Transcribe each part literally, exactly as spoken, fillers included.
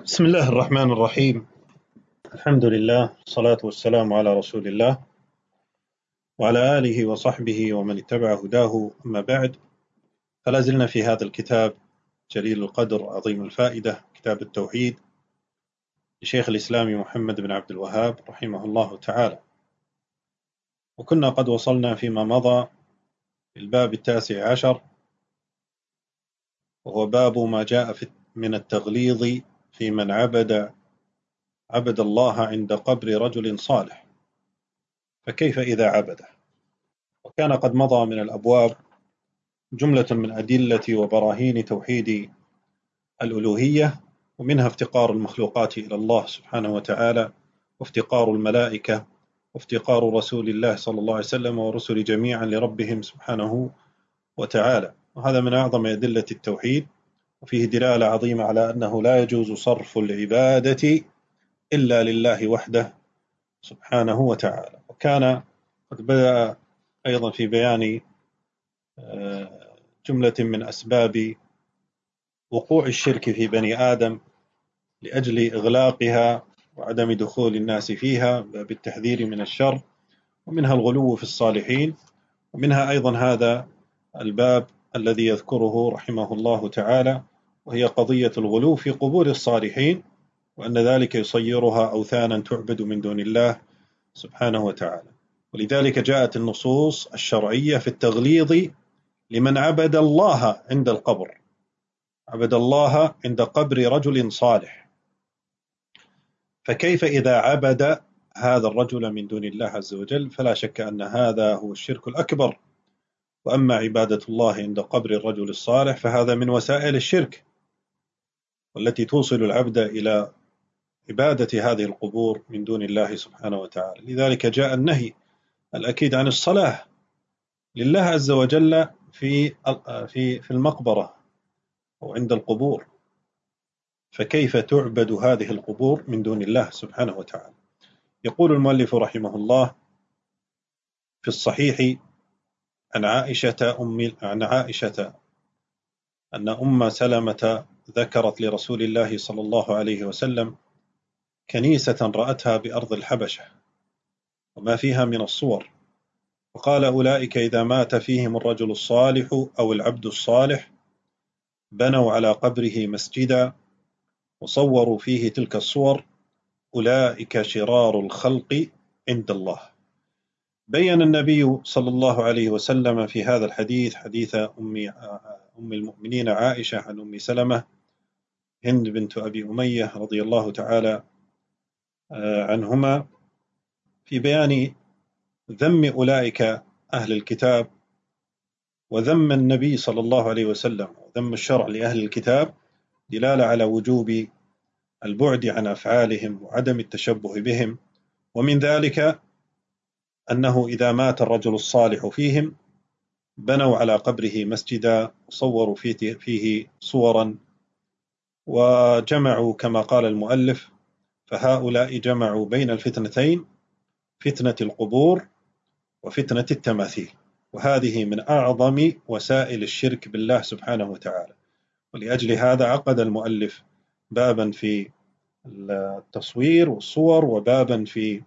بسم الله الرحمن الرحيم. الحمد لله، الصلاة والسلام على رسول الله وعلى آله وصحبه ومن اتبع هداه، أما بعد، فلا زلنا في هذا الكتاب جليل القدر عظيم الفائدة، كتاب التوحيد لشيخ الإسلام محمد بن عبد الوهاب رحمه الله تعالى. وكنا قد وصلنا فيما مضى الباب التاسع عشر، وهو باب ما جاء من التغليظ في من عبد عبد الله عند قبر رجل صالح، فكيف إذا عبده؟ وكان قد مضى من الأبواب جملة من أدلة وبراهين توحيد الألوهية، ومنها افتقار المخلوقات إلى الله سبحانه وتعالى، وافتقار الملائكة، وافتقار رسول الله صلى الله عليه وسلم ورسل جميعا لربهم سبحانه وتعالى. وهذا من أعظم أدلة التوحيد، وفيه دلالة عظيمة على أنه لا يجوز صرف العبادة إلا لله وحده سبحانه وتعالى. وكان قد بدأ أيضا في بيان جملة من أسباب وقوع الشرك في بني آدم لأجل إغلاقها وعدم دخول الناس فيها بالتحذير من الشر، ومنها الغلو في الصالحين، ومنها أيضا هذا الباب الذي يذكره رحمه الله تعالى، وهي قضية الغلو في قبور الصالحين، وأن ذلك يصيرها أوثانا تعبد من دون الله سبحانه وتعالى. ولذلك جاءت النصوص الشرعية في التغليظ لمن عبد الله عند القبر، عبد الله عند قبر رجل صالح، فكيف إذا عبد هذا الرجل من دون الله عز وجل؟ فلا شك أن هذا هو الشرك الأكبر. وأما عبادة الله عند قبر الرجل الصالح فهذا من وسائل الشرك، والتي توصل العبد إلى عبادة هذه القبور من دون الله سبحانه وتعالى. لذلك جاء النهي الأكيد عن الصلاة لله عز وجل في في في المقبرة أو عند القبور، فكيف تعبد هذه القبور من دون الله سبحانه وتعالى؟ يقول المؤلف رحمه الله في الصحيح عن عائشة أم عن عائشة أن أم سلمة ذكرت لرسول الله صلى الله عليه وسلم كنيسة رأتها بأرض الحبشة وما فيها من الصور، وقال: أولئك إذا مات فيهم الرجل الصالح أو العبد الصالح بنوا على قبره مسجدا وصوروا فيه تلك الصور، أولئك شرار الخلق عند الله. بين النبي صلى الله عليه وسلم في هذا الحديث، حديث أم أم المؤمنين عائشة عن أم سلمة هند بنت أبي أمية رضي الله تعالى عنهما، في بيان ذم أولئك أهل الكتاب وذم النبي صلى الله عليه وسلم وذم الشرع لأهل الكتاب، دلالة على وجوب البعد عن أفعالهم وعدم التشبه بهم. ومن ذلك أنه إذا مات الرجل الصالح فيهم بنوا على قبره مسجدا وصوروا فيه صورا وجمعوا، كما قال المؤلف: فهؤلاء جمعوا بين الفتنتين، فتنة القبور وفتنة التماثيل، وهذه من أعظم وسائل الشرك بالله سبحانه وتعالى. ولأجل هذا عقد المؤلف بابا في التصوير والصور، وبابا في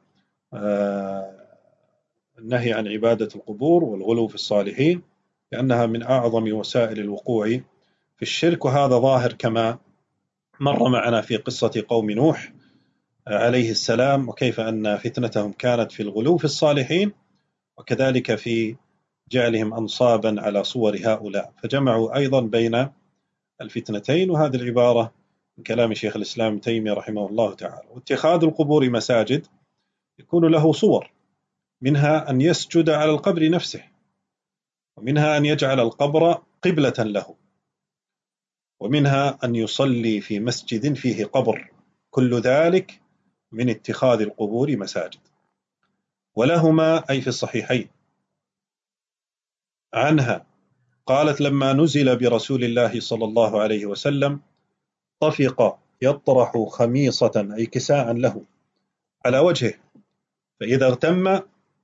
النهي عن عبادة القبور والغلو في الصالحين، لأنها من أعظم وسائل الوقوع في الشرك. وهذا ظاهر كما مر معنا في قصة قوم نوح عليه السلام، وكيف أن فتنتهم كانت في الغلو في الصالحين، وكذلك في جعلهم أنصابا على صور هؤلاء، فجمعوا أيضا بين الفتنتين. وهذه العبارة من كلام شيخ الإسلام ابن تيمية رحمه الله تعالى. واتخاذ القبور مساجد يكون له صور، منها أن يسجد على القبر نفسه، ومنها أن يجعل القبر قبلة له، ومنها أن يصلي في مسجد فيه قبر. كل ذلك من اتخاذ القبور مساجد. ولهما أي في الصحيحين عنها قالت: لما نزل برسول الله صلى الله عليه وسلم طفق يطرح خميصة أي كساء له على وجهه، فإذا اغتم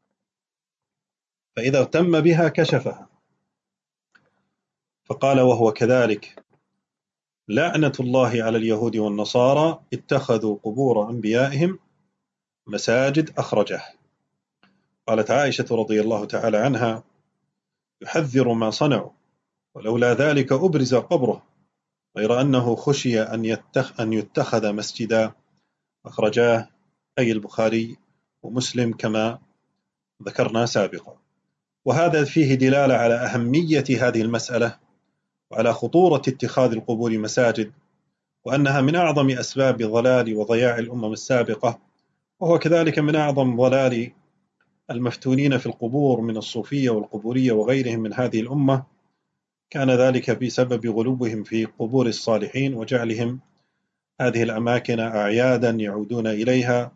فإذا اغتم بها كشفها، فقال وهو كذلك: لعنة الله على اليهود والنصارى اتخذوا قبور أنبيائهم مساجد. أخرجه. قالت عائشة رضي الله تعالى عنها: يحذر ما صنعوا، ولولا ذلك أبرز قبره، غير أنه خشي أن يتخذ مسجدا. أخرجاه أي البخاري ومسلم كما ذكرنا سابقا. وهذا فيه دلالة على أهمية هذه المسألة وعلى خطورة اتخاذ القبور مساجد، وأنها من أعظم أسباب ضلال وضياع الأمم السابقة، وهو كذلك من أعظم ضلال المفتونين في القبور من الصوفية والقبورية وغيرهم من هذه الأمة. كان ذلك بسبب غلوهم في قبور الصالحين وجعلهم هذه الأماكن أعيادا يعودون إليها،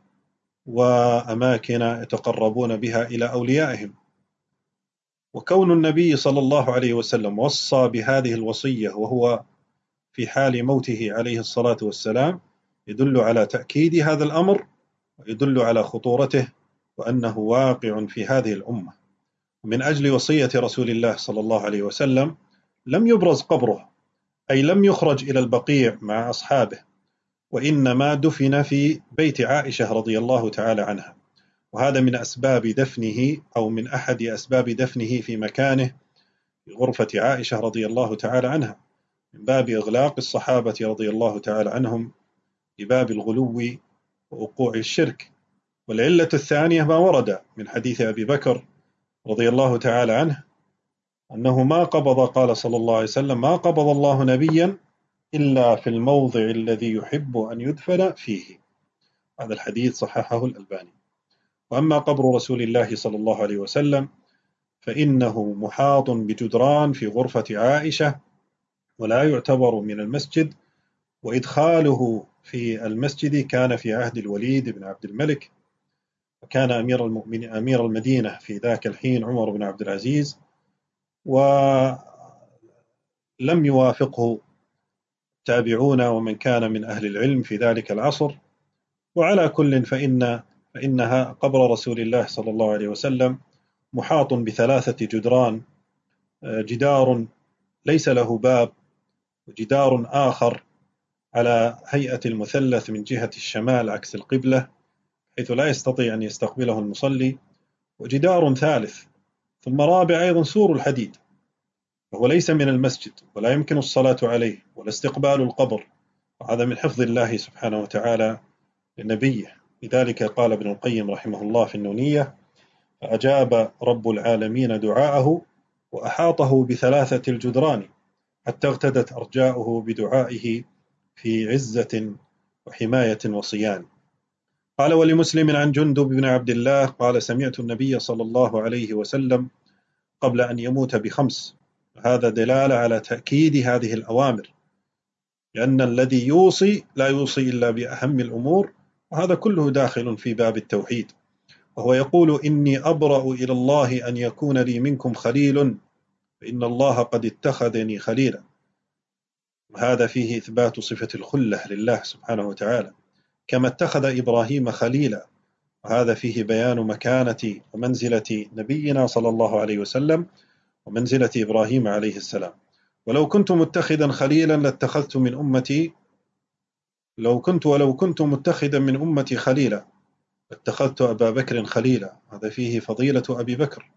وأماكن يتقربون بها إلى أوليائهم. وكون النبي صلى الله عليه وسلم وصى بهذه الوصية وهو في حال موته عليه الصلاة والسلام يدل على تأكيد هذا الأمر، ويدل على خطورته، وأنه واقع في هذه الأمة. من أجل وصية رسول الله صلى الله عليه وسلم لم يبرز قبره، أي لم يخرج إلى البقيع مع أصحابه، وإنما دفن في بيت عائشة رضي الله تعالى عنها. وهذا من أسباب دفنه، أو من أحد أسباب دفنه في مكانه في غرفة عائشة رضي الله تعالى عنها، من باب إغلاق الصحابة رضي الله تعالى عنهم لباب الغلو ووقوع الشرك. والعلة الثانية ما ورد من حديث أبي بكر رضي الله تعالى عنه أنه ما قبض، قال صلى الله عليه وسلم: ما قبض الله نبيا إلا في الموضع الذي يحب أن يدفن فيه. هذا الحديث صححه الألباني. وأما قبر رسول الله صلى الله عليه وسلم فإنه محاط بجدران في غرفة عائشة، ولا يعتبر من المسجد، وإدخاله في المسجد كان في عهد الوليد بن عبد الملك، وكان أمير المؤمنين أمير المدينة في ذاك الحين عمر بن عبد العزيز، ولم يوافقه تابعون ومن كان من أهل العلم في ذلك العصر. وعلى كل فإن فإنها قبر رسول الله صلى الله عليه وسلم محاط بثلاثة جدران، جدار ليس له باب، وجدار آخر على هيئة المثلث من جهة الشمال عكس القبلة حيث لا يستطيع أن يستقبله المصلي، وجدار ثالث، ثم رابع أيضا سور الحديد، وهو ليس من المسجد ولا يمكن الصلاة عليه ولا استقبال القبر، وهذا من حفظ الله سبحانه وتعالى لنبيه. لذلك قال ابن القيم رحمه الله في النونية: فأجاب رب العالمين دعاءه وأحاطه بثلاثة الجدران حتى اغتدت أرجاؤه بدعائه في عزة وحماية وصيان. قال: ولمسلم عن جندب بن عبد الله قال: سمعت النبي صلى الله عليه وسلم قبل أن يموت بخمس. هذا دلالة على تأكيد هذه الأوامر، لأن الذي يوصي لا يوصي إلا بأهم الأمور، وهذا كله داخل في باب التوحيد. وهو يقول: إني أبرأ إلى الله أن يكون لي منكم خليل، فإن الله قد اتخذني خليلا. وهذا فيه إثبات صفة الخلة لله سبحانه وتعالى، كما اتخذ إبراهيم خليلا، وهذا فيه بيان مكانة ومنزلة نبينا صلى الله عليه وسلم ومنزلة إبراهيم عليه السلام. ولو كنت متخذا خليلا لاتخذت من أمتي لو كنت ولو كنت متخذا من أمتي خليلا لاتخذت أبا بكر خليلا. هذا فيه فضيلة أبي بكر.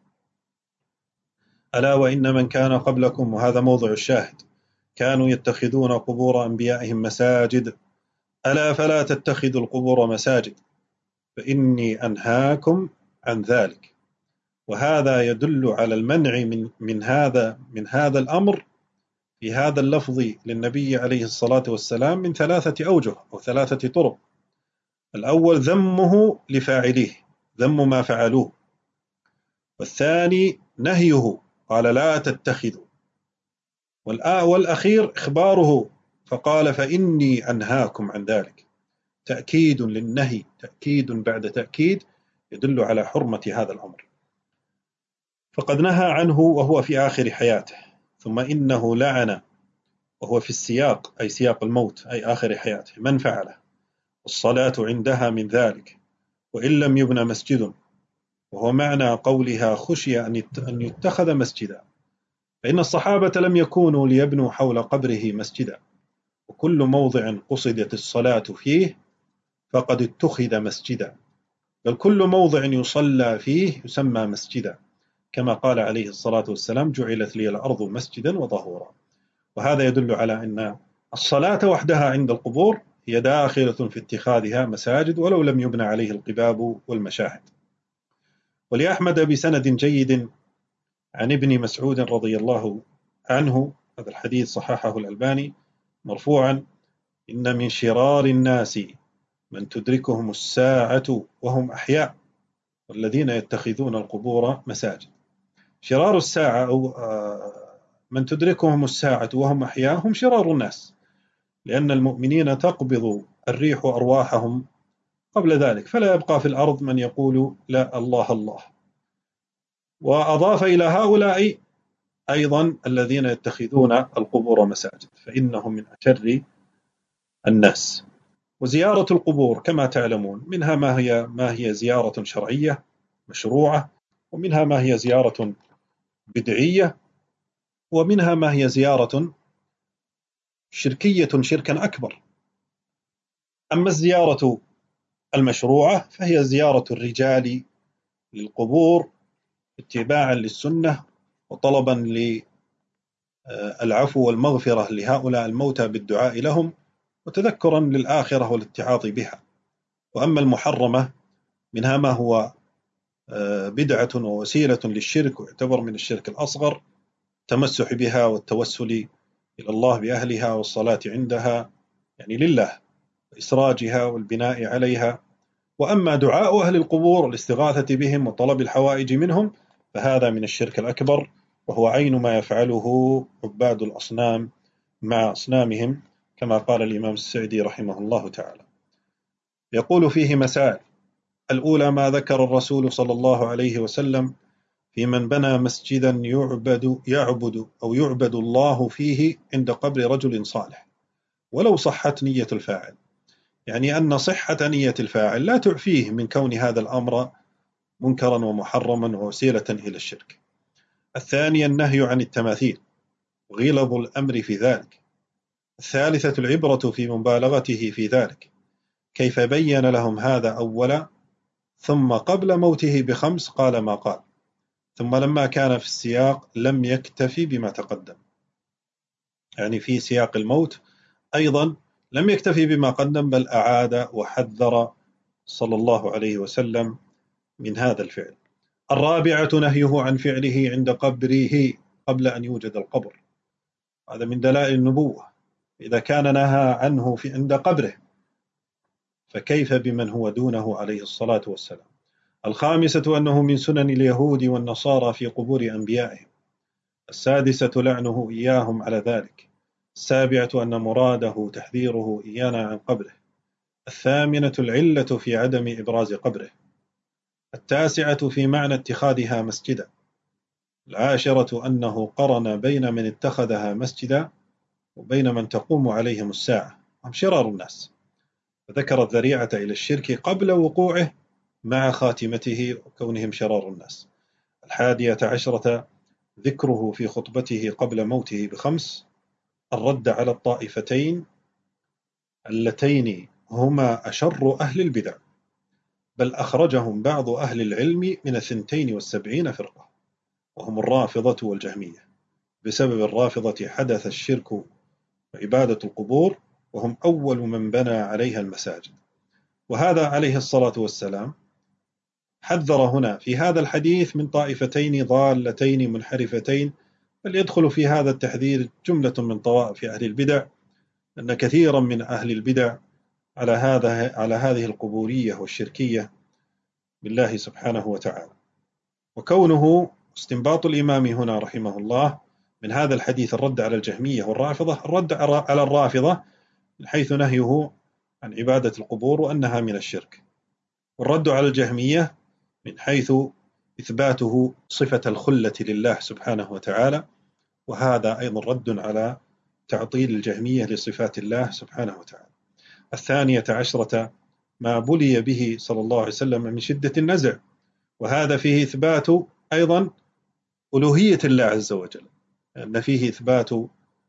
ألا وإن من كان قبلكم، وهذا موضع الشاهد، كانوا يتخذون قبور أنبيائهم مساجد، ألا فلا تتخذوا القبور مساجد فإني أنهاكم عن ذلك. وهذا يدل على المنع من من هذا من هذا الأمر في هذا اللفظ للنبي عليه الصلاة والسلام من ثلاثة أوجه أو ثلاثة طرق. الأول ذمه لفاعليه، ذم ما فعلوه. والثاني نهيه، قال: لا تتخذوا. والأخير إخباره فقال: فإني أنهاكم عن ذلك. تأكيد للنهي، تأكيد بعد تأكيد، يدل على حرمة هذا الأمر. فقد نهى عنه وهو في آخر حياته، ثم إنه لعن وهو في السياق، أي سياق الموت، أي آخر حياته، من فعله، والصلاة عندها من ذلك، وإن لم يبنى مسجد، وهو معنى قولها خشي أن يتخذ مسجدا، فإن الصحابة لم يكونوا ليبنوا حول قبره مسجدا، وكل موضع قصدت الصلاة فيه فقد اتخذ مسجدا، بل كل موضع يصلى فيه يسمى مسجدا، كما قال عليه الصلاة والسلام: جعلت لي الأرض مسجدا وطهورا. وهذا يدل على أن الصلاة وحدها عند القبور هي داخلة في اتخاذها مساجد ولو لم يبنى عليه القباب والمشاهد. ولأحمد بسند جيد عن ابن مسعود رضي الله عنه، هذا الحديث صححه الألباني مرفوعا: إن من شرار الناس من تدركهم الساعة وهم أحياء والذين يتخذون القبور مساجد. شرار الساعة أو من تدركهم الساعة وهم أحياء هم شرار الناس، لأن المؤمنين تقبض الريح أرواحهم قبل ذلك، فلا يبقى في الأرض من يقول لا الله الله. وأضاف إلى هؤلاء أيضا الذين يتخذون القبور مساجد، فإنهم من أشر الناس. وزيارة القبور كما تعلمون منها ما هي ما هي زيارة شرعية مشروعة، ومنها ما هي زيارة بدعية، ومنها ما هي زيارة شركية شركا أكبر. أما الزيارة المشروعة فهي زيارة الرجال للقبور اتباعا للسنة وطلبا للعفو والمغفرة لهؤلاء الموتى بالدعاء لهم وتذكرا للآخرة والاتعاظ بها. وأما المحرمة منها ما هو بدعة ووسيلة للشرك ويعتبر من الشرك الأصغر، التمسح بها والتوسل إلى الله بأهلها والصلاة عندها يعني لله وإسراجها والبناء عليها. وأما دعاء أهل القبور والاستغاثة بهم وطلب الحوائج منهم فهذا من الشرك الأكبر، وهو عين ما يفعله عباد الأصنام مع أصنامهم، كما قال الإمام السعدي رحمه الله تعالى. يقول فيه مسائل: الأولى ما ذكر الرسول صلى الله عليه وسلم في من بنى مسجدا يعبد يعبد أو يعبد الله فيه عند قبر رجل صالح ولو صحت نية الفاعل، يعني أن صحة نية الفاعل لا تعفيه من كون هذا الأمر منكرا ومحرما ووسيلة إلى الشرك. الثانية النهي عن التماثيل وغلظ الأمر في ذلك. الثالثة العبرة في مبالغته في ذلك، كيف بين لهم هذا أولا ثم قبل موته بخمس قال ما قال، ثم لما كان في السياق لم يكتفي بما تقدم، يعني في سياق الموت أيضا لم يكتفي بما قدم بل أعاد وحذر صلى الله عليه وسلم من هذا الفعل. الرابعة نهيه عن فعله عند قبره قبل أن يوجد القبر، هذا من دلائل النبوة، إذا كان نهى عنه في عند قبره فكيف بمن هو دونه عليه الصلاة والسلام. الخامسة أنه من سنن اليهود والنصارى في قبور أنبيائهم. السادسة لعنه إياهم على ذلك. السابعة أن مراده تحذيره إيانا عن قبره. الثامنة العلة في عدم إبراز قبره. التاسعة في معنى اتخاذها مسجدا. العاشرة أنه قرن بين من اتخذها مسجدا وبين من تقوم عليهم الساعة، هم شرار الناس، فذكر الذريعة إلى الشرك قبل وقوعه مع خاتمته وكونهم شرار الناس. الحادية عشرة ذكره في خطبته قبل موته بخمس الرد على الطائفتين اللتين هما أشر أهل البدع، بل أخرجهم بعض أهل العلم من الثنتين والسبعين فرقة، وهم الرافضة والجهمية. بسبب الرافضة حدث الشرك وعبادة القبور، وهم أول من بنى عليها المساجد. وهذا عليه الصلاة والسلام حذر هنا في هذا الحديث من طائفتين ضالتين منحرفتين، بل يدخل في هذا التحذير جملة من طوائف أهل البدع، أن كثيرا من أهل البدع على هذا على هذه القبورية والشركية بالله سبحانه وتعالى. وكونه استنباط الإمام هنا رحمه الله من هذا الحديث الرد على الجهمية والرافضة، الرد على الرافضة من حيث نهيه عن عبادة القبور وأنها من الشرك، والرد على الجهمية من حيث إثباته صفة الخلة لله سبحانه وتعالى، وهذا أيضا رد على تعطيل الجهمية لصفات الله سبحانه وتعالى. الثانية عشرة ما بلي به صلى الله عليه وسلم من شدة النزع، وهذا فيه إثبات أيضا ألوهية الله عز وجل، أن فيه إثبات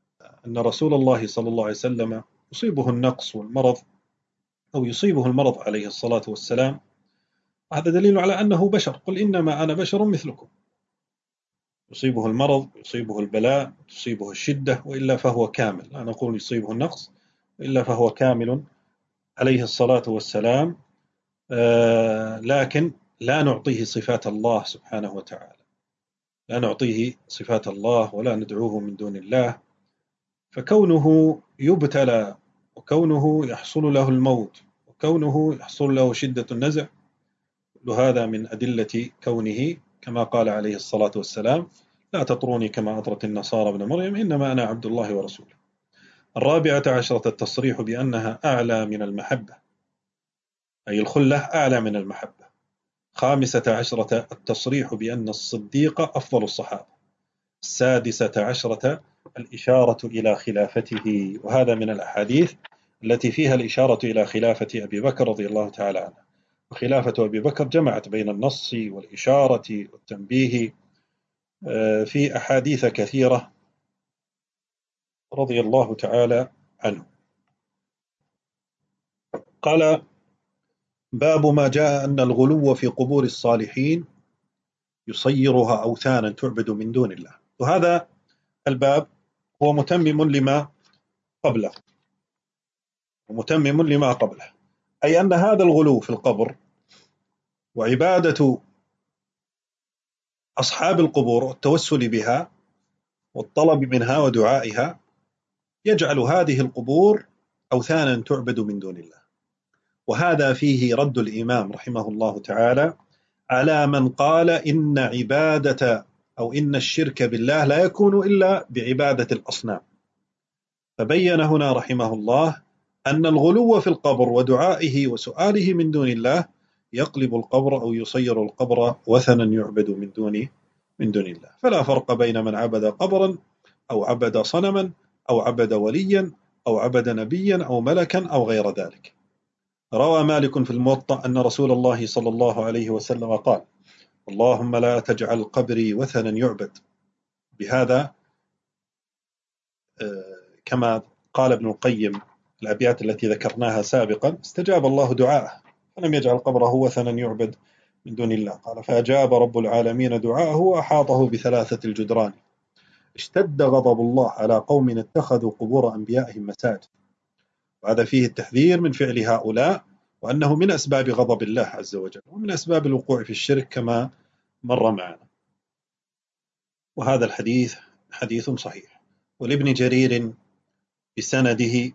أن رسول الله صلى الله عليه وسلم يصيبه النقص والمرض، أو يصيبه المرض عليه الصلاة والسلام، هذا دليل على أنه بشر. قل إنما أنا بشر مثلكم، يصيبه المرض، يصيبه البلاء، تصيبه الشدة، وإلا فهو كامل. لا نقول يصيبه النقص، وإلا فهو كامل عليه الصلاة والسلام. آه لكن لا نعطيه صفات الله سبحانه وتعالى، لا نعطيه صفات الله ولا ندعوه من دون الله. فكونه يبتلى، وكونه يحصل له الموت، وكونه يحصل له شدة النزع، كل هذا من أدلة كونه كما قال عليه الصلاة والسلام: لا تطروني كما أطرت النصارى ابن مريم، إنما أنا عبد الله ورسوله. الرابعة عشرة التصريح بأنها أعلى من المحبة، أي الخلة أعلى من المحبة. خامسة عشرة التصريح بأن الصديق أفضل الصحابة. السادسة عشرة الإشارة إلى خلافته، وهذا من الأحاديث التي فيها الإشارة إلى خلافة أبي بكر رضي الله تعالى عنه. وخلافة أبي بكر جمعت بين النص والإشارة والتنبيه في أحاديث كثيرة رضي الله تعالى عنه. قال: باب ما جاء أن الغلو في قبور الصالحين يصيرها أوثانا تعبد من دون الله. وهذا الباب هو متمم لما قبله، ومتمم لما قبله، أي أن هذا الغلو في القبر وعبادة أصحاب القبور والتوسل بها والطلب منها ودعائها يجعل هذه القبور أوثانا تعبد من دون الله. وهذا فيه رد الإمام رحمه الله تعالى على من قال إن عبادة أو إن الشرك بالله لا يكون إلا بعبادة الأصنام. فبين هنا رحمه الله أن الغلو في القبر ودعائه وسؤاله من دون الله يقلب القبر أو يصير القبر وثنا يعبد من دون من دون الله. فلا فرق بين من عبد قبرا أو عبد صنما أو عبد وليا أو عبد نبيا أو ملكا أو غير ذلك. روى مالك في الموطأ أن رسول الله صلى الله عليه وسلم قال: اللهم لا تجعل قبري وثنا يعبد. بهذا كما قال ابن القيم الأبيات التي ذكرناها سابقا: استجاب الله دعاءه فلم يجعل قبره وثنا يعبد من دون الله. قال: فأجاب رب العالمين دعاءه وأحاطه بثلاثة الجدران. اشتد غضب الله على قوم اتخذوا قبور أنبيائهم مساجد. وهذا فيه التحذير من فعل هؤلاء، وأنه من أسباب غضب الله عز وجل ومن أسباب الوقوع في الشرك كما مر معنا. وهذا الحديث حديث صحيح. ولابن جرير بسنده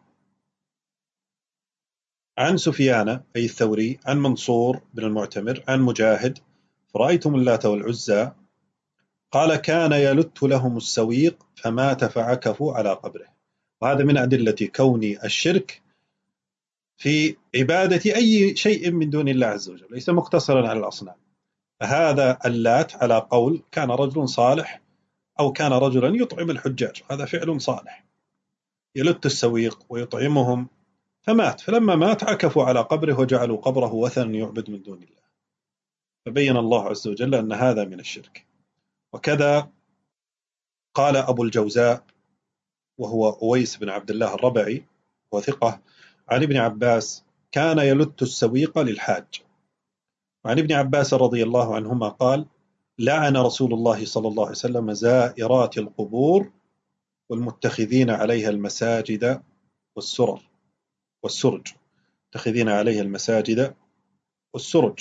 عن سفيان أي الثوري عن منصور بن المعتمر عن مجاهد: فرأيتم اللات والعزى، قال: كان يلت لهم السويق فمات فعكفوا على قبره. وهذا من أدلة كون الشرك في عبادة أي شيء من دون الله عز وجل ليس مقتصرا على الأصنام. فهذا اللات على قول كان رجل صالح أو كان رجلا يطعم الحجاج، هذا فعل صالح، يلت السويق ويطعمهم، فمات، فلما مات عكفوا على قبره وجعلوا قبره وثنا يعبد من دون الله. فبين الله عز وجل أن هذا من الشرك. وكذا قال أبو الجوزاء وهو أويس بن عبد الله الربعي وثقة عن ابن عباس: كان يلت السويق للحاج. وعن ابن عباس رضي الله عنهما قال: لعن رسول الله صلى الله عليه وسلم زائرات القبور والمتخذين عليها المساجد والسرر والسرج متخذين عليها المساجد والسرج.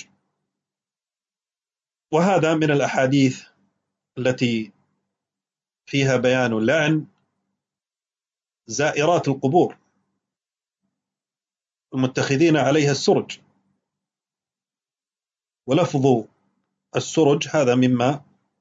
وهذا من الأحاديث التي فيها بيان لعن زائرات القبور المتخذين عليها السرج. ولفظ السرج هذا مما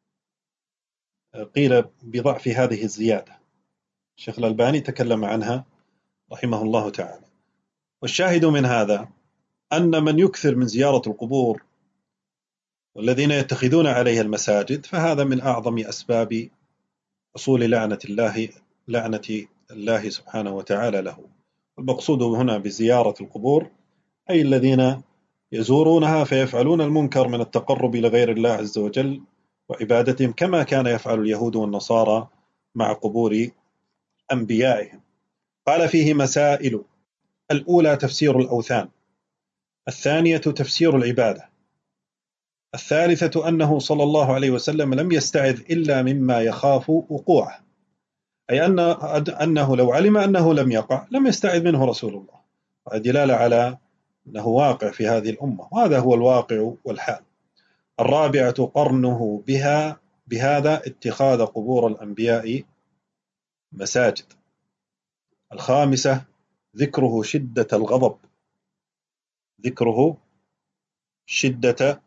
قيل بضعف هذه الزيادة، الشيخ الألباني تكلم عنها رحمه الله تعالى. والشاهد من هذا أن من يكثر من زيارة القبور والذين يتخذون عليها المساجد فهذا من أعظم أسباب حصول لعنة الله لعنة الله سبحانه وتعالى له. المقصود هنا بزيارة القبور أي الذين يزورونها فيفعلون المنكر من التقرب إلى غير الله عز وجل وعبادتهم، كما كان يفعل اليهود والنصارى مع قبور أنبيائهم. قال فيه مسائل: الأولى تفسير الأوثان، الثانية تفسير العبادة، الثالثة أنه صلى الله عليه وسلم لم يستعذ إلا مما يخاف وقوعه، أي أن أنه لو علم أنه لم يقع لم يستعذ منه رسول الله، دلالة على أنه واقع في هذه الأمة، وهذا هو الواقع والحال. الرابعة قرنه بها بهذا اتخاذ قبور الأنبياء مساجد. الخامسة ذكره شدة الغضب، ذكره شدة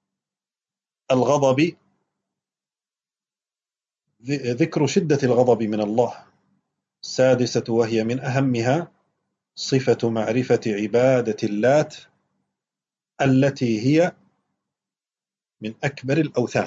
الغضب ذكر شدة الغضب من الله. السادسة وهي من أهمها صفة معرفة عبادة اللات التي هي من أكبر الأوثان،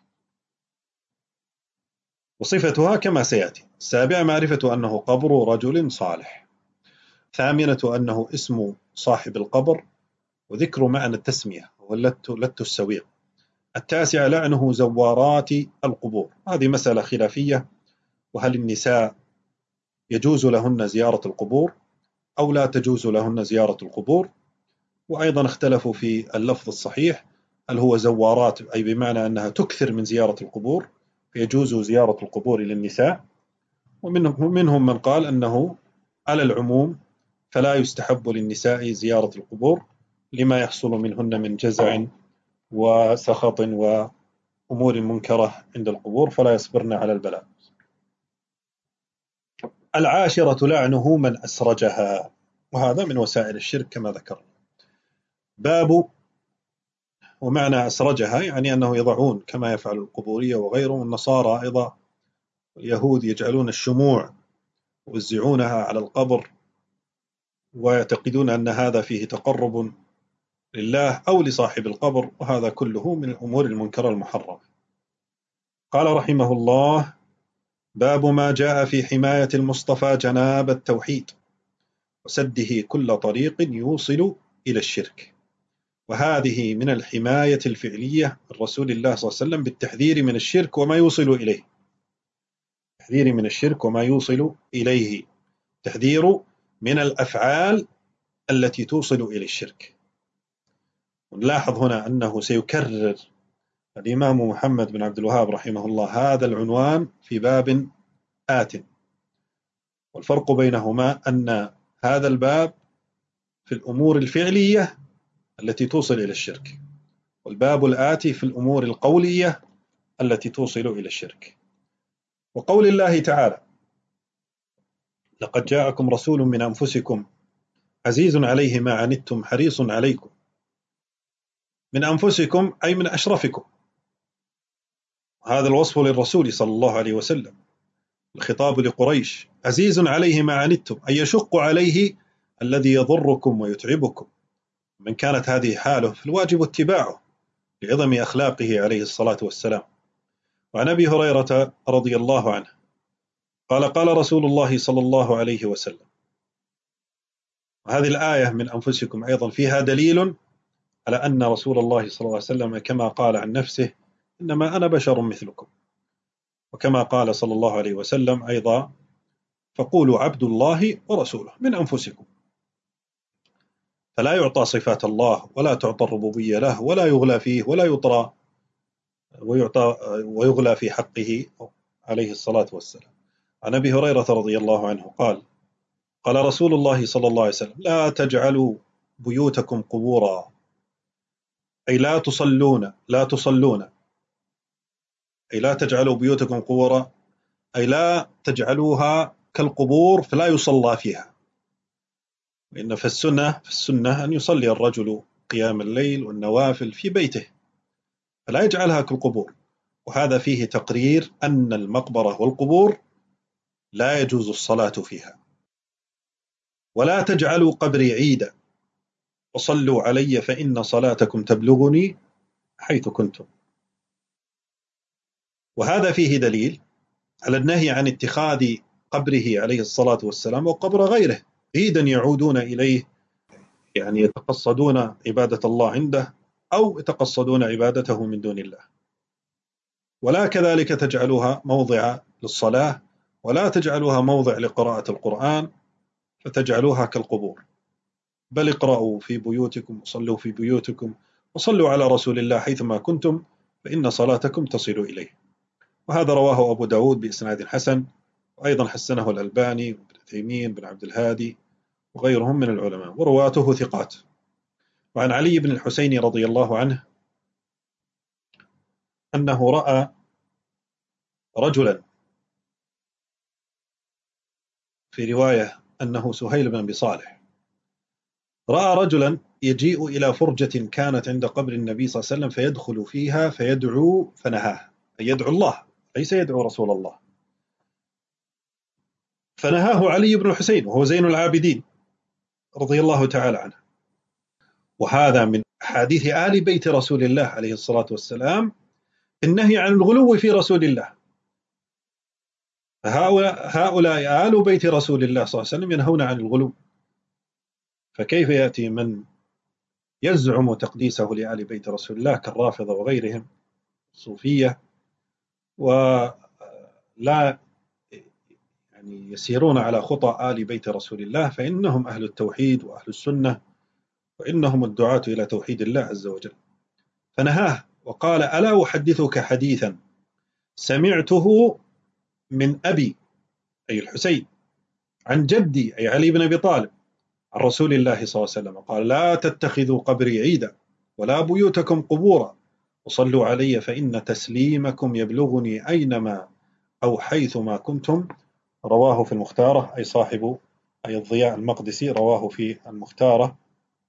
وصفتها كما سيأتي. السابعة معرفة أنه قبر رجل صالح. ثامنة أنه اسم صاحب القبر، وذكر معنى التسمية واللت لت السويق. التاسعة لعنه زوارات القبور، هذه مسألة خلافية، وهل النساء يجوز لهن زيارة القبور أو لا تجوز لهن زيارة القبور؟ وأيضا اختلفوا في اللفظ الصحيح، هل هو زوارات أي بمعنى أنها تكثر من زيارة القبور فيجوز زيارة القبور للنساء، ومنهم من قال أنه على العموم فلا يستحب للنساء زيارة القبور لما يحصل منهن من جزع وسخط وأمور منكرة عند القبور، فلا يصبرن على البلاء. العاشرة لعنه من أسرجها، وهذا من وسائل الشرك كما ذكر. باب ومعنى أسرجها يعني أنه يضعون كما يفعل القبورية وغيرهم، النصارى أيضا اليهود يجعلون الشموع ويوزعونها على القبر ويعتقدون أن هذا فيه تقرب لله أو لصاحب القبر، وهذا كله من الأمور المنكرة المحرمة. قال رحمه الله: باب ما جاء في حماية المصطفى جناب التوحيد وسده كل طريق يوصل إلى الشرك. وهذه من الحماية الفعلية الرسول الله صلى الله عليه وسلم بالتحذير من الشرك وما يوصل إليه، تحذير من الشرك وما يوصل إليه، تحذير من الأفعال التي توصل إلى الشرك. ونلاحظ هنا أنه سيكرر الإمام محمد بن عبد الوهاب رحمه الله هذا العنوان في باب آت، والفرق بينهما أن هذا الباب في الأمور الفعلية التي توصل إلى الشرك، والباب الآتي في الأمور القولية التي توصل إلى الشرك. وقول الله تعالى: لقد جاءكم رسول من أنفسكم عزيز عليه ما عنتم حريص عليكم. من أنفسكم أي من أشرفكم، هذا الوصف للرسول صلى الله عليه وسلم. الخطاب لقريش: عزيز عليه ما عنتم، أي يشق عليه الذي يضركم ويتعبكم. من كانت هذه حاله فالواجب اتباعه لعظم أخلاقه عليه الصلاة والسلام. وعن أبي هريرة رضي الله عنه قال: قال رسول الله صلى الله عليه وسلم. وهذه الآية من أنفسكم أيضا فيها دليل على أن رسول الله صلى الله عليه وسلم كما قال عن نفسه: إنما أنا بشر مثلكم. وكما قال صلى الله عليه وسلم أيضا: فقولوا عبد الله ورسوله من أنفسكم. فلا يعطى صفات الله ولا تعطى الربوبية له ولا يغلى فيه ولا يطرى ويعطى ويغلى في حقه عليه الصلاة والسلام. عن أبي هريرة رضي الله عنه قال: قال رسول الله صلى الله عليه وسلم: لا تجعلوا بيوتكم قبورا، أي لا تصلون لا تصلون أي لا تجعلوا بيوتكم قبورا، أي لا تجعلوها كالقبور فلا يصلى فيها. إن في السنة في السنة أن يصلي الرجل قيام الليل والنوافل في بيته، فلا يجعلها كالقبور. وهذا فيه تقرير أن المقبرة والقبور لا يجوز الصلاة فيها. ولا تجعلوا قبري عيدا وصلوا علي فإن صلاتكم تبلغني حيث كنتم. وهذا فيه دليل على النهي عن اتخاذ قبره عليه الصلاة والسلام وقبر غيره عيدا يعودون إليه، يعني يتقصدون عبادة الله عنده أو يتقصدون عبادته من دون الله. ولا كذلك تجعلوها موضع للصلاة ولا تجعلوها موضع لقراءة القرآن فتجعلوها كالقبور، بل اقرأوا في بيوتكم وصلوا في بيوتكم وصلوا على رسول الله حيثما كنتم فإن صلاتكم تصل إليه. وهذا رواه أبو داود بإسناد حسن، وأيضا حسنه الألباني وابن تيمين بن عبد الهادي وغيرهم من العلماء، ورواته ثقات. وعن علي بن الحسين رضي الله عنه أنه رأى رجلا، في رواية أنه سهيل بن أبي صالح، رأى رجلا يجيء إلى فرجة كانت عند قبر النبي صلى الله عليه وسلم فيدخل فيها فيدعو فنهاه، أي يدعو الله ليس يدعو رسول الله، فنهاه علي بن الحسين وهو زين العابدين رضي الله تعالى عنه. وهذا من أحاديث آل بيت رسول الله عليه الصلاة والسلام النهي عن الغلو في رسول الله. هؤلاء آل بيت رسول الله صلى الله عليه وسلم ينهون عن الغلو، فكيف يأتي من يزعم تقديسه لآل بيت رسول الله كالرافضة وغيرهم الصوفية، ولا يعني يسيرون على خطى آل بيت رسول الله، فإنهم أهل التوحيد وأهل السنة، وإنهم الدعاة إلى توحيد الله عز وجل. فنهاه وقال: ألا أحدثك حديثا سمعته من أبي أي الحسين عن جدي أي علي بن أبي طالب عن رسول الله صلى الله عليه وسلم قال: لا تتخذوا قبري عيدا ولا بيوتكم قبورا وصلوا علي فإن تسليمكم يبلغني أينما أو حيثما كنتم. رواه في المختارة، أي صاحب أي الضياء المقدسي رواه في المختارة.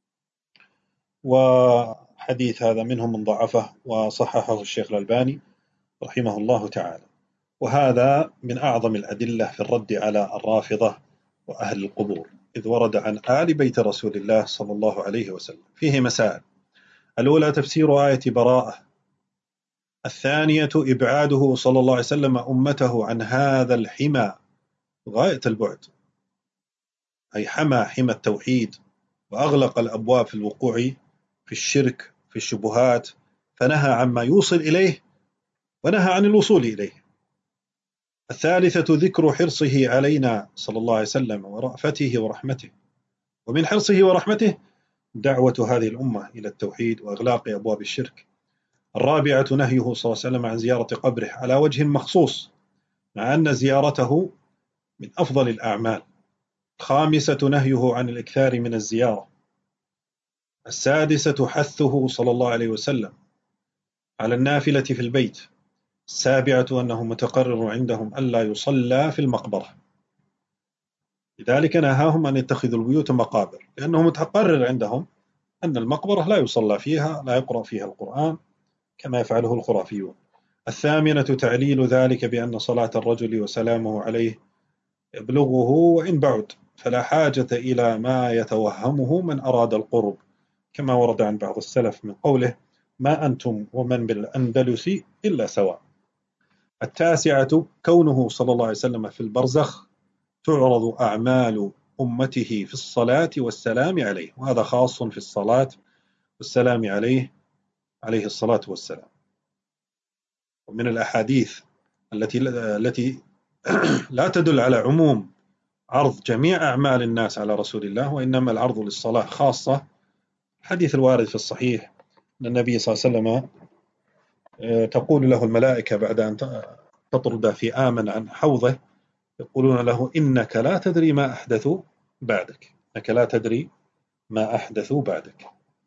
وحديث هذا منهم من ضعفه وصححه الشيخ الألباني رحمه الله تعالى. وهذا من أعظم الأدلة في الرد على الرافضة وأهل القبور، إذ ورد عن آل بيت رسول الله صلى الله عليه وسلم. فيه مسائل: الأولى تفسير آية براءة، الثانية إبعاده صلى الله عليه وسلم أمته عن هذا الحمى غاية البعد، أي حمى حمى التوحيد وأغلق الأبواب في الوقوع في الشرك في الشبهات، فنهى عما يوصل إليه ونهى عن الوصول إليه. الثالثة ذكر حرصه علينا صلى الله عليه وسلم ورأفته ورحمته، ومن حرصه ورحمته دعوة هذه الأمة إلى التوحيد وإغلاق أبواب الشرك. الرابعة نهيه صلى الله عليه وسلم عن زيارة قبره على وجه مخصوص، مع أن زيارته من أفضل الأعمال. الخامسة نهيه عن الإكثار من الزيارة. السادسة حثه صلى الله عليه وسلم على النافلة في البيت. السابعة أنه متقرر عندهم ألا يصلى في المقبرة، لذلك نهاهم أن يتخذوا البيوت مقابر، لأنه متقرر عندهم أن المقبرة لا يصلى فيها، لا يقرأ فيها القرآن كما يفعله الخرافيون. الثامنة تعليل ذلك بأن صلاة الرجل وسلامه عليه يبلغه وإن بعد، فلا حاجة إلى ما يتوهمه من أراد القرب، كما ورد عن بعض السلف من قوله: ما أنتم ومن بالأندلس إلا سواء. التاسعة كونه صلى الله عليه وسلم في البرزخ تعرض أعمال أمته في الصلاة والسلام عليه، وهذا خاص في الصلاة والسلام عليه عليه الصلاة والسلام. ومن الأحاديث التي التي لا تدل على عموم عرض جميع أعمال الناس على رسول الله، وإنما العرض للصلاة خاصة، الحديث الوارد في الصحيح أن النبي صلى الله عليه وسلم تقول له الملائكة بعد أن تطرد في آمن عن حوضه، يقولون له: إنك لا تدري ما أحدثوا بعدك، إنك لا تدري ما أحدثوا بعدك.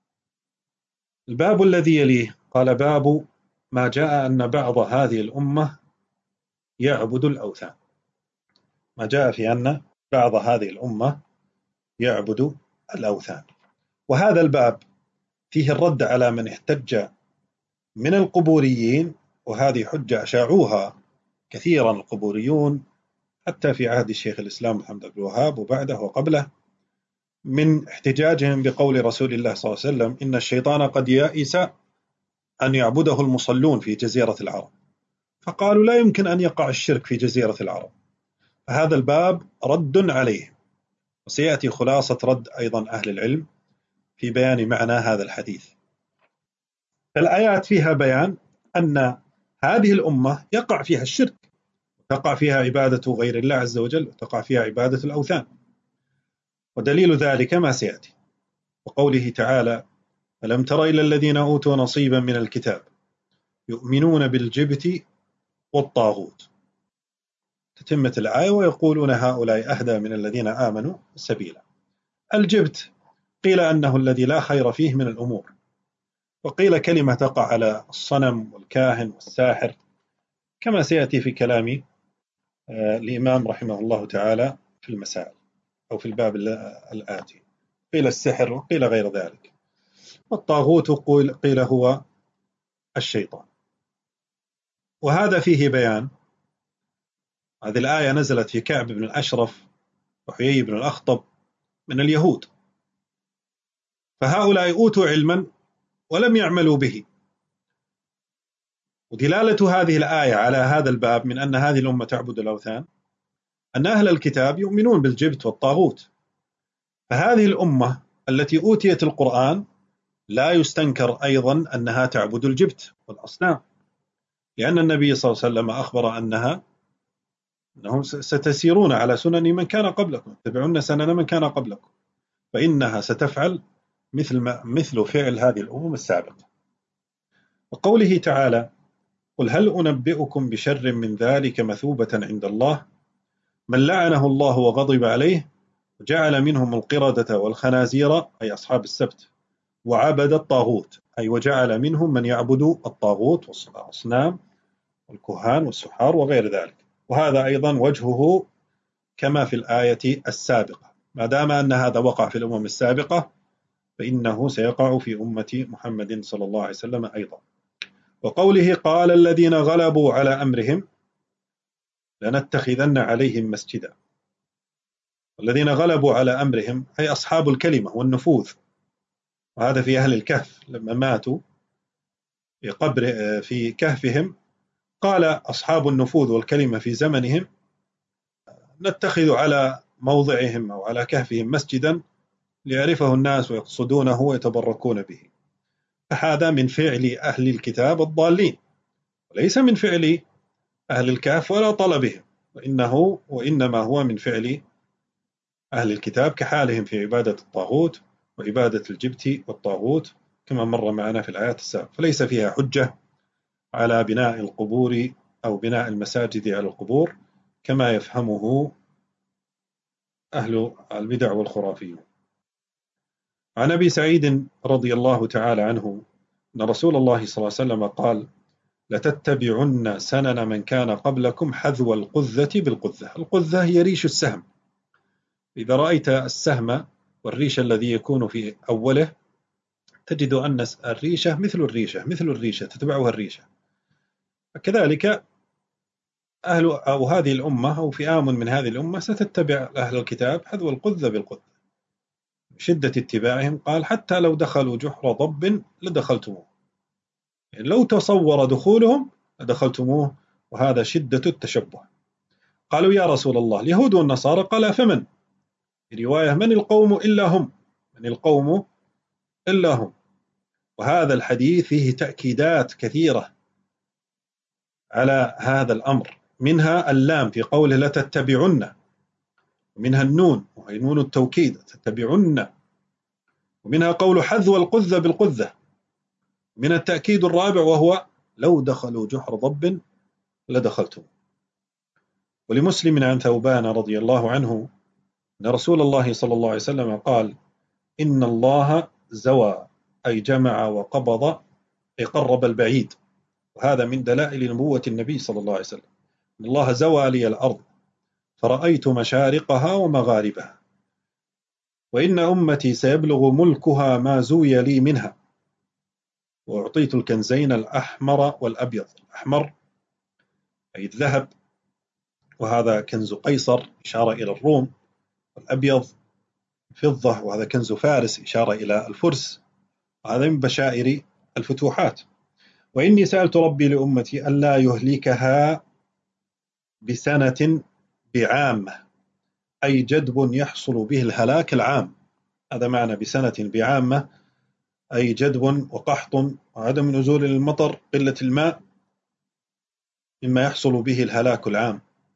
الباب الذي يليه قال: باب ما جاء أن بعض هذه الأمة يعبد الأوثان. ما جاء في أن بعض هذه الأمة يعبد الأوثان. وهذا الباب فيه الرد على من احتج من القبوريين، وهذه حجة أشاعوها كثيرا القبوريون حتى في عهد الشيخ الإسلام محمد بن الوهاب وبعده وقبله، من احتجاجهم بقول رسول الله صلى الله عليه وسلم: إن الشيطان قد يائس أن يعبده المصلون في جزيرة العرب، فقالوا: لا يمكن أن يقع الشرك في جزيرة العرب. فهذا الباب رد عليه، وسيأتي خلاصة رد أيضا أهل العلم في بيان معنى هذا الحديث. فالآيات فيها بيان أن هذه الأمة يقع فيها الشرك، تقع فيها عبادة غير الله عز وجل وتقع فيها عبادة الأوثان. ودليل ذلك ما سيأتي، وقوله تعالى: ألم تر إلى الذين أوتوا نصيبا من الكتاب يؤمنون بالجبت والطاغوت. تتمة الآية: ويقولون هؤلاء أهدى من الذين آمنوا سبيلا. الجبت قيل أنه الذي لا خير فيه من الأمور، وقيل كلمة تقع على الصنم والكاهن والساحر، كما سيأتي في كلام الإمام رحمه الله تعالى في المسائل أو في الباب الآتي. قيل السحر وقيل غير ذلك. والطاغوت قيل هو الشيطان. وهذا فيه بيان. هذه الآية نزلت في كعب بن الأشرف وحيي بن الأخطب من اليهود، فهؤلاء أوتوا علما ولم يعملوا به. ودلالة هذه الآية على هذا الباب من أن هذه الأمة تعبد الأوثان أن أهل الكتاب يؤمنون بالجبت والطاغوت. فهذه الأمة التي أوتيت القرآن لا يستنكر أيضا أنها تعبد الجبت والأصنام، لأن النبي صلى الله عليه وسلم أخبر أنها أنهم ستسيرون على سنن من كان قبلكم، تتبعون سنن من كان قبلكم، فإنها ستفعل مثل ما مثل فعل هذه الأمم السابقة. وقوله تعالى: قل هل أنبئكم بشر من ذلك مثوبة عند الله من لعنه الله وغضب عليه وجعل منهم القردة والخنازير أي أصحاب السبت وعبد الطاغوت أي وجعل منهم من يعبد الطاغوت والأصنام والكهان والسحار وغير ذلك. وهذا أيضا وجهه كما في الآية السابقة، ما دام أن هذا وقع في الأمم السابقة فإنه سيقع في أمة محمد صلى الله عليه وسلم أيضا. وقوله: قال الذين غلبوا على أمرهم لنتخذن عليهم مسجدا. والذين غلبوا على أمرهم أي أصحاب الكلمة والنفوذ، وهذا في أهل الكهف لما ماتوا في قبر في كهفهم قال أصحاب النفوذ والكلمة في زمنهم: نتخذ على موضعهم أو على كهفهم مسجدا ليعرفه الناس ويقصدونه ويتبركون به. فهذا من فعل أهل الكتاب الضالين، وليس من فعل أهل الكهف ولا طلبهم، وإنه وإنما هو من فعل أهل الكتاب كحالهم في عبادة الطاغوت وعبادة الجبت والطاغوت كما مر معنا في الآيات السابقة. فليس فيها حجة على بناء القبور أو بناء المساجد على القبور كما يفهمه أهل البدع والخرافيون. عن أبي سعيد رضي الله تعالى عنه أن رسول الله صلى الله عليه وسلم قال: لتتبعن سنن من كان قبلكم حذو القذة بالقذة. القذة هي ريش السهم. إذا رأيت السهم والريش الذي يكون في أوله تجد أن الريشة مثل الريشة مثل الريشة تتبعها الريشة. كذلك أهل أو هذه الأمة أو فئام من هذه الأمة ستتبع أهل الكتاب حذو القذة بالقذة. شدة اتباعهم قال: حتى لو دخلوا جحر ضب لدخلتموه، يعني لو تصور دخولهم لدخلتموه، وهذا شدة التشبه. قالوا: يا رسول الله اليهود والنصارى. قال: فمن؟ في رواية: من القوم إلا هم، من القوم إلا هم. وهذا الحديث فيه تأكيدات كثيرة على هذا الأمر، منها اللام في قوله لتتبعن، ومنها النون وهي نون التوكيد تتبعن، ومنها قول حذو القذة بالقذة، من التأكيد الرابع وهو لو دخلوا جحر ضب لدخلتم. ولمسلم عن ثوبان رضي الله عنه أن رسول الله صلى الله عليه وسلم قال: إن الله زوى أي جمع وقبض أي قرب البعيد. وهذا من دلائل نبوة النبي صلى الله عليه وسلم. إن الله زوى لي الأرض فرأيت مشارقها ومغاربها، وإن أمتي سيبلغ ملكها ما زوي لي منها، وأعطيت الكنزين الأحمر والأبيض. الأحمر أي الذهب، وهذا كنز قيصر إشارة إلى الروم، والأبيض فضة وهذا كنز فارس إشارة إلى الفرس، وهذا من بشائر الفتوحات. وإني سألت ربي لأمتي ألا يهلكها بسنة بعامة أي جدب يحصل به الهلاك العام. هذا معنى بسنة بعامة أي جدب وقحط وعدم نزول المطر قلة الماء مما يحصل به الهلاك العام.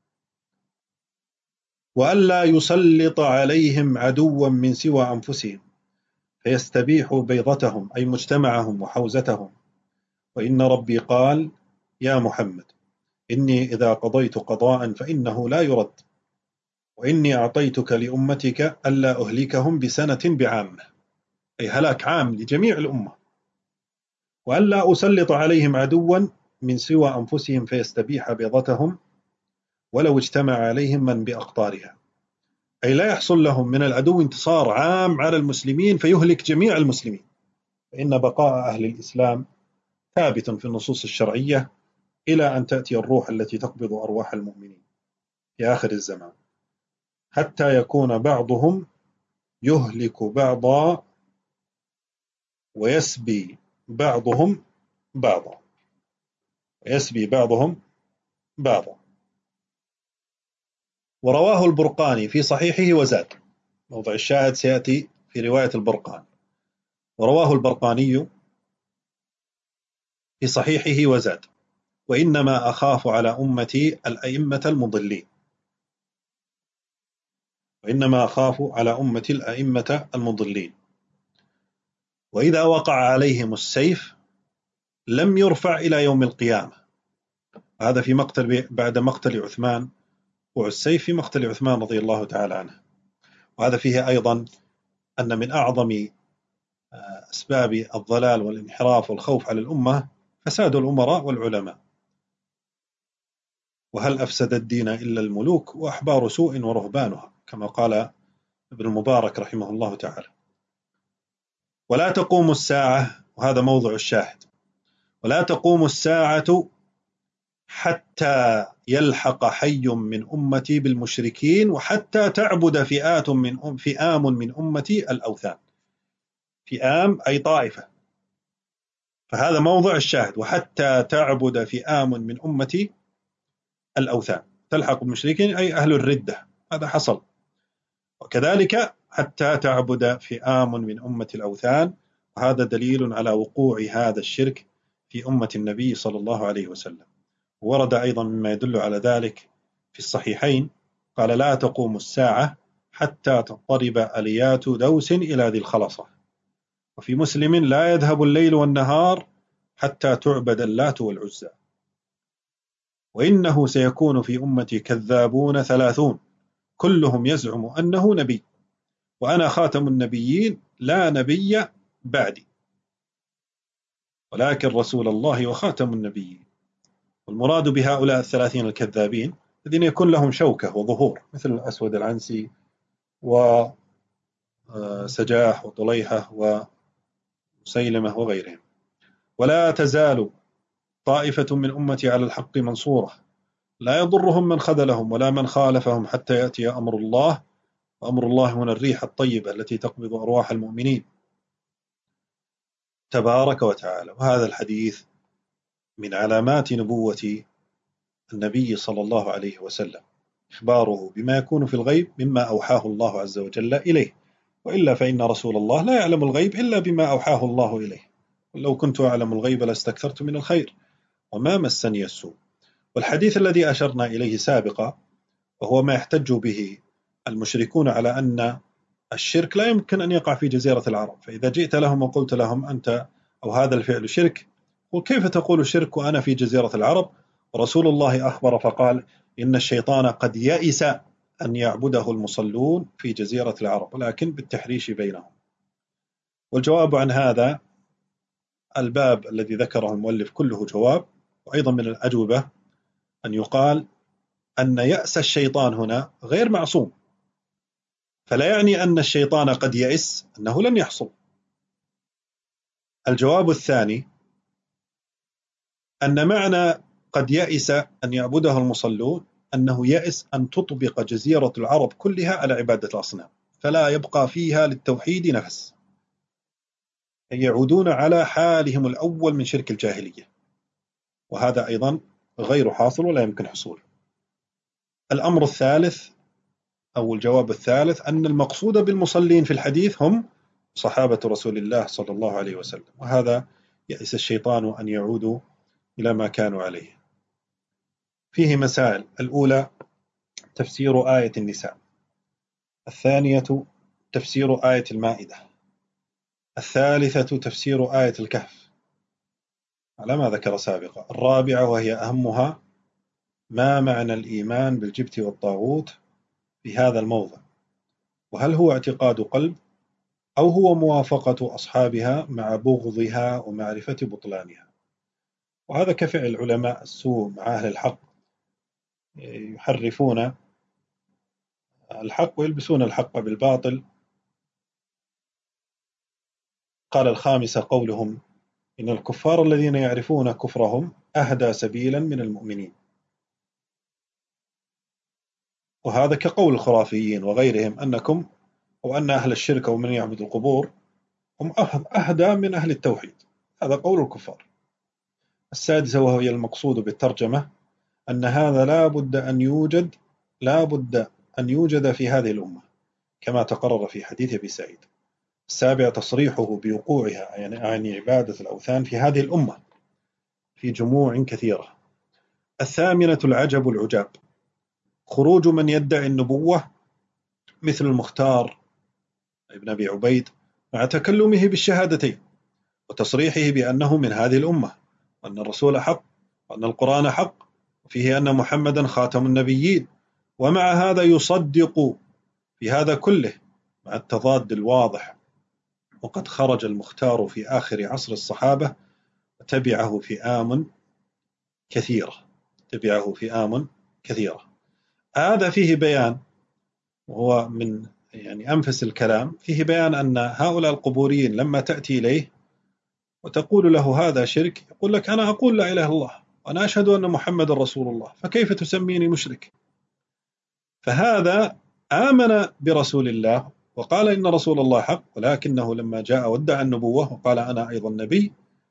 وألا يسلط عليهم عدوا من سوى أنفسهم فيستبيحوا بيضتهم أي مجتمعهم وحوزتهم. وإن ربي قال يا محمد إني إذا قضيت قضاء فإنه لا يرد، وإني أعطيتك لأمتك ألا أهلكهم بسنة بعامة، أي هلاك عام لجميع الأمة، وألا أسلط عليهم عدوا من سوى أنفسهم فيستبيح بيضتهم ولو اجتمع عليهم من بأقطارها، أي لا يحصل لهم من العدو انتصار عام على المسلمين فيهلك جميع المسلمين، فإن بقاء أهل الإسلام ثابت في النصوص الشرعية إلى أن تأتي الروح التي تقبض أرواح المؤمنين في آخر الزمان، حتى يكون بعضهم يهلك بعضا ويسبي بعضهم بعضا ويسبي بعضهم بعضا. ورواه البرقاني في صحيحه وزاد، موضع الشاهد سيأتي في رواية البرقاني، ورواه البرقاني في صحيحه وزاد وإنما أخاف على أمتي الأئمة المضلين، وإنما أخاف على أمتي الأئمة المضلين، وإذا وقع عليهم السيف لم يرفع إلى يوم القيامة. هذا في مقتل بعد مقتل عثمان، والسيف في مقتل عثمان رضي الله تعالى عنه. وهذا فيه أيضا أن من أعظم أسباب الضلال والانحراف والخوف على الأمة فساد الأمراء والعلماء. وهل أفسد الدين إلا الملوك وأحبار سوء ورهبانها، كما قال ابن المبارك رحمه الله تعالى. ولا تقوم الساعة، وهذا موضع الشاهد، ولا تقوم الساعة حتى يلحق حي من أمتي بالمشركين وحتى تعبد فئات من أم فئام من أمتي الأوثان. فئام أي طائفة، فهذا موضع الشاهد، وحتى تعبد فئام من أمتي الأوثان، تلحق بالمشركين أي أهل الردة، هذا حصل. وكذلك حتى تعبد فئام من أمة الأوثان، وهذا دليل على وقوع هذا الشرك في أمة النبي صلى الله عليه وسلم. ورد أيضا مما يدل على ذلك في الصحيحين، قال لا تقوم الساعة حتى تضطرب أليات دوس إلى ذي الخلصة. وفي مسلم لا يذهب الليل والنهار حتى تعبد اللات والعزى. وإنه سيكون في أمتي كذابون ثلاثون كلهم يزعم أنه نبي، وأنا خاتم النبيين لا نبي بعدي، ولكن رسول الله وخاتم النبيين. والمراد بهؤلاء الثلاثين الكذابين الذين يكون لهم شوكة وظهور، مثل الأسود العنسي وسجاح وطليحة ومسيلمة وغيرهم. ولا تزال طائفة من أمتي على الحق منصورة لا يضرهم من خذلهم ولا من خالفهم حتى يأتي أمر الله، وأمر الله هنا الريح الطيبة التي تقبض أرواح المؤمنين تبارك وتعالى. وهذا الحديث من علامات نبوة النبي صلى الله عليه وسلم، إخباره بما يكون في الغيب مما أوحاه الله عز وجل إليه، وإلا فإن رسول الله لا يعلم الغيب إلا بما أوحاه الله إليه، ولو كنت أعلم الغيب لاستكثرت من الخير وما مسني السوء. والحديث الذي أشرنا إليه سابقا، وهو ما يحتج به المشركون على أن الشرك لا يمكن أن يقع في جزيرة العرب، فإذا جئت لهم وقلت لهم أنت أو هذا الفعل شرك، وكيف تقول شرك وأنا في جزيرة العرب؟ ورسول الله أخبر فقال إن الشيطان قد يئس أن يعبده المصلون في جزيرة العرب، ولكن بالتحريش بينهم. والجواب عن هذا الباب الذي ذكره المؤلف كله جواب. وأيضا من الأجوبة أن يقال أن يأس الشيطان هنا غير معصوم، فلا يعني أن الشيطان قد يئس أنه لن يحصل. الجواب الثاني أن معنى قد يئس أن يعبده المصلون أنه يئس أن تطبق جزيرة العرب كلها على عبادة الأصنام، فلا يبقى فيها للتوحيد نفس، أن يعودون على حالهم الأول من شرك الجاهلية، وهذا أيضا غير حاصل ولا يمكن حصول. الأمر الثالث أو الجواب الثالث أن المقصود بالمصلين في الحديث هم صحابة رسول الله صلى الله عليه وسلم، وهذا يئس الشيطان أن يعودوا إلى ما كانوا عليه. فيه مسائل. الأولى تفسير آية النساء، الثانية تفسير آية المائدة. الثالثة تفسير آية الكهف على ما ذكر سابقا. الرابعة وهي أهمها ما معنى الإيمان بالجبت والطاغوت في هذا الموضع، وهل هو اعتقاد قلب أو هو موافقة أصحابها مع بغضها ومعرفة بطلانها. وهذا كفعل علماء السوء مع أهل الحق، يحرفون الحق ويلبسون الحق بالباطل. قال الخامسة قولهم إن الكفار الذين يعرفون كفرهم أهدى سبيلا من المؤمنين، وهذا كقول الخرافيين وغيرهم أنكم أو أن أهل الشرك ومن يعبد القبور هم أهدى من أهل التوحيد، هذا قول الكفار. السادسة وهي المقصود بالترجمة أن هذا لا بد أن يوجد لا بد أن يوجد في هذه الأمة كما تقرر في حديث أبي سعيد. السابعة تصريحه بوقوعها يعني عبادة الأوثان في هذه الأمة في جموع كثيرة. الثامنة العجب العجاب، خروج من يدعي النبوة مثل المختار ابن أبي عبيد مع تكلمه بالشهادتين وتصريحه بأنه من هذه الأمة، وأن الرسول حق، وأن القرآن حق، وفيه أن محمدا خاتم النبيين، ومع هذا يصدق في هذا كله مع التضاد الواضح. وقد خرج المختار في آخر عصر الصحابة وتبعه فئام كثيرة تبعه فئام كثيرة. هذا فيه بيان، وهو من يعني أنفس الكلام، فيه بيان أن هؤلاء القبوريين لما تأتي إليه وتقول له هذا شرك، يقول لك أنا أقول لا إله إلا الله وأنا أشهد أن محمد رسول الله، فكيف تسميني مشرك؟ فهذا آمن برسول الله وقال إن رسول الله حق، ولكنه لما جاء وادعى النبوة وقال أنا أيضا نبي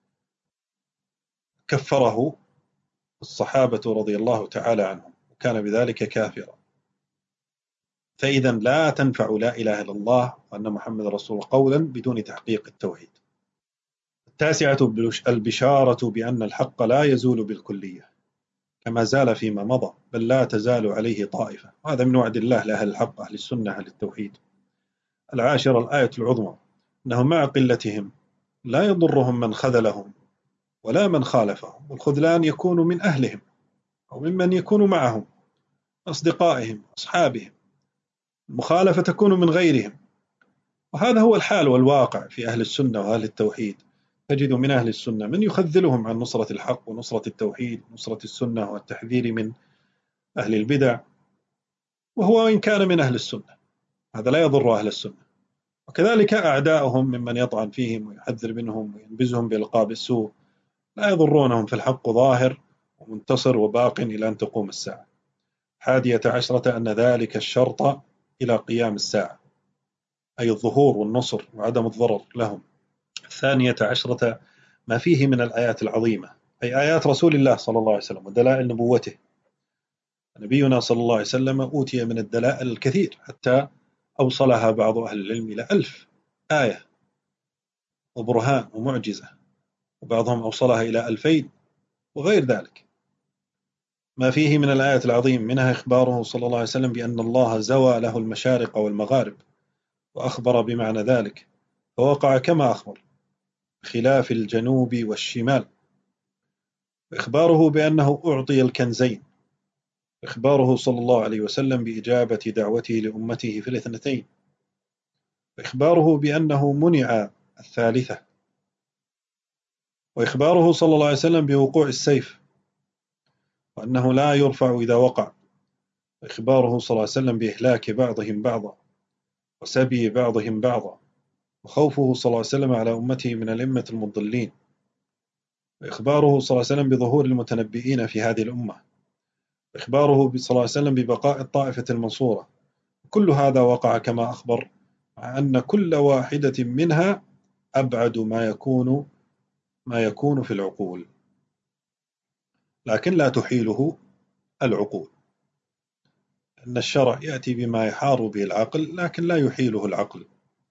كفره الصحابة رضي الله تعالى عنهم وكان بذلك كافرا. فإذا لا تنفع لا إله إلا الله وأن محمد رسول قولا بدون تحقيق التوحيد. التاسعة البشارة بأن الحق لا يزول بالكلية كما زال فيما مضى، بل لا تزال عليه طائفة، وهذا من وعد الله لأهل الحق أهل السنة أهل التوحيد. العاشرة الآية العظمى أنهم مع قلتهم لا يضرهم من خذلهم ولا من خالفهم، والخذلان يكون من أهلهم أو ممن يكون معهم أصدقائهم أصحابهم، المخالفة تكون من غيرهم. وهذا هو الحال والواقع في أهل السنة وأهل التوحيد. تجد من أهل السنة من يخذلهم عن نصرة الحق ونصرة التوحيد ونصرة السنة والتحذير من أهل البدع، وهو إن كان من أهل السنة هذا لا يضر أهل السنة. وكذلك أعداؤهم ممن يطعن فيهم ويحذر منهم وينبذهم بألقاب السوء لا يضرونهم، في الحق ظاهر ومنتصر وباق إلى أن تقوم الساعة. حادية عشرة أن ذلك الشرط إلى قيام الساعة، أي الظهور والنصر وعدم الضرر لهم. الثانية عشرة ما فيه من الآيات العظيمة، أي آيات رسول الله صلى الله عليه وسلم ودلائل نبوته. نبينا صلى الله عليه وسلم أوتي من الدلائل الكثير حتى أوصلها بعض أهل العلم إلى ألف آية وبرهان ومعجزة، وبعضهم أوصلها إلى ألفين وغير ذلك. ما فيه من الآيات العظيم منها إخباره صلى الله عليه وسلم بأن الله زوى له المشارق والمغارب وأخبر بمعنى ذلك فوقع كما أخبر خلاف الجنوب والشمال. إخباره بأنه أعطي الكنزين، إخباره صلى الله عليه وسلم بإجابة دعوته لأمته في الاثنتين، إخباره بأنه منع الثالثة، وإخباره صلى الله عليه وسلم بوقوع السيف وأنه لا يرفع إذا وقع، إخباره صلى الله عليه وسلم بإهلاك بعضهم بعضا وسبي بعضهم بعضا، وخوفه صلى الله عليه وسلم على أمته من الأئمة المضلين، وإخباره صلى الله عليه وسلم بظهور المتنبئين في هذه الأمة، وإخباره صلى الله عليه وسلم ببقاء الطائفة المنصورة. كل هذا وقع كما أخبر، مع أن كل واحدة منها أبعد ما يكون ما يكون في العقول، لكن لا تحيله العقول، أن الشرع يأتي بما يحار به العقل لكن لا يحيله العقل.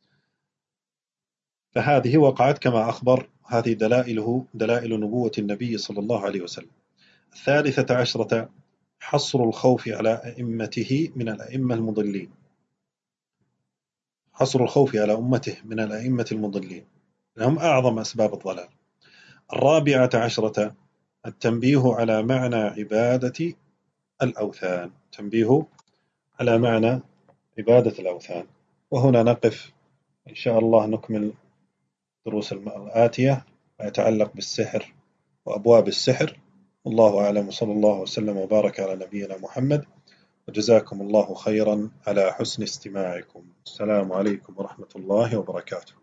فهذه وقعت كما أخبر، هذه دلائله دلائل نبوة النبي صلى الله عليه وسلم. الثالثة عشرة حصر الخوف على أئمته من الأئمة المضلين، حصر الخوف على أمته من الأئمة المضلين لهم أعظم أسباب الضلال. الرابعة عشرة التنبيه على معنى عبادة الأوثان. تنبيه على معنى عبادة الأوثان. وهنا نقف إن شاء الله، نكمل دروس الآتية ما يتعلق بالسحر وأبواب السحر. والله أعلم، وصلى الله وسلم وبارك على نبينا محمد، وجزاكم الله خيرا على حسن استماعكم. السلام عليكم ورحمة الله وبركاته.